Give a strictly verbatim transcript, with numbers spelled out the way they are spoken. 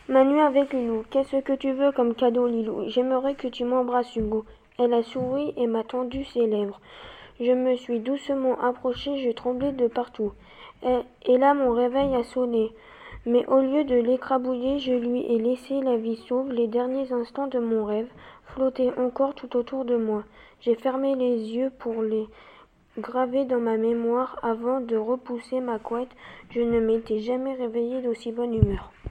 Manu avec Lilou. Qu'est-ce que tu veux comme cadeau, Lilou? J'aimerais que tu m'embrasses, Hugo. Elle a souri et m'a tendu ses lèvres. Je me suis doucement approchée, je tremblais de partout. Et, et là, mon réveil a sonné. Mais au lieu de l'écrabouiller, je lui ai laissé la vie sauve. Les derniers instants de mon rêve flottaient encore tout autour de moi. J'ai fermé les yeux pour les graver dans ma mémoire avant de repousser ma couette. Je ne m'étais jamais réveillée d'aussi bonne humeur.